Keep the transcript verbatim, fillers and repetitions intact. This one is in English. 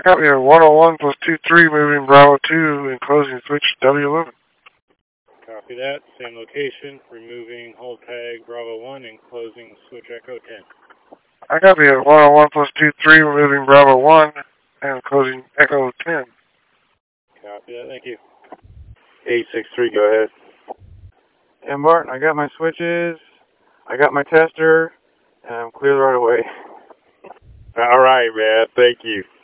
copy of one oh one plus two three, moving Bravo two, and closing switch W eleven. Copy that. Same location, removing hold tag Bravo one and closing switch Echo ten. I copy of one oh one plus two three, removing Bravo one, and closing Echo ten. Copy that. Thank you. eight six three, go ahead. Yeah, Martin, I got my switches, I got my tester, and I'm clear right away. All right, man. Thank you.